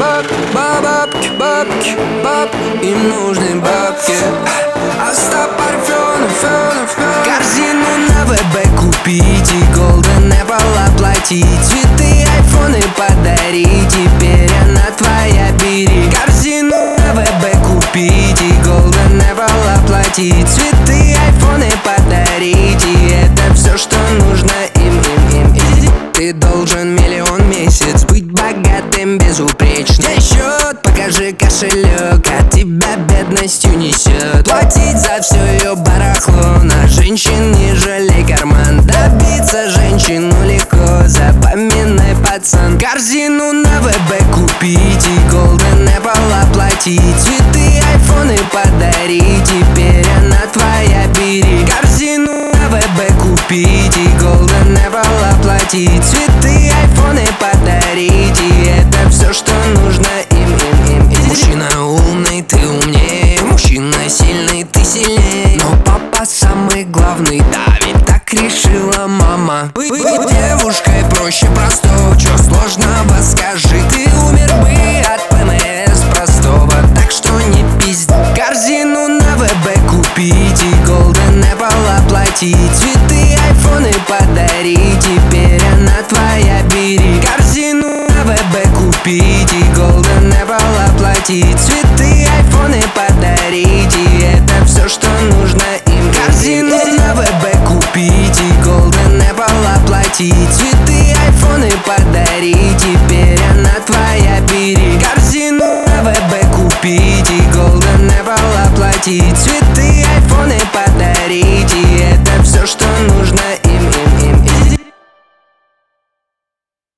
Бабки, им нужны бабки. Остап Парфенов, корзину на ВБ купить и Golden Apple оплатить, цветы, айфоны подарить, теперь она твоя, бери. Корзину на ВБ купить и Golden Apple оплатить, цветы, айфоны подарить, и это все, что нужно им. Ты должен миллион в месяц, быть богатым безупречно. Дай счет, покажи кошелек, от тебя бедностью несет. Платить за все ее барахло, на женщин не жалей карман. Добиться женщину легко, запоминай, пацан. Корзину на ВБ купить и Golden Apple оплатить, цветы, айфоны подарить, теперь она твоя, бери. Корзину на ВБ купить и Golden Apple оплатить, цветы, айфоны подарить, и это все, что нужно им. Мужчина умный, ты умнее, мужчина сильный, ты сильнее, но папа самый главный, да, ведь так решила мама. Быть девушкой проще простого, чё сложного, скажи. Ты умер бы от ПМС простого, так что не пизди. Корзину на ВБ купить и Golden Apple оплатить, цветы, айфоны подарить, теперь она твоя, бери. Корзину на ВБ купить и Golden Apple оплатить, цветы, айфоны подарить, и это все, что нужно им. Корзину на ВБ купить и Golden Apple оплатить, цветы, айфоны подарить, теперь она твоя, бери. Корзину на ВБ купить и Golden Apple оплатить, цветы, айфоны подарить, и это все, что нужно.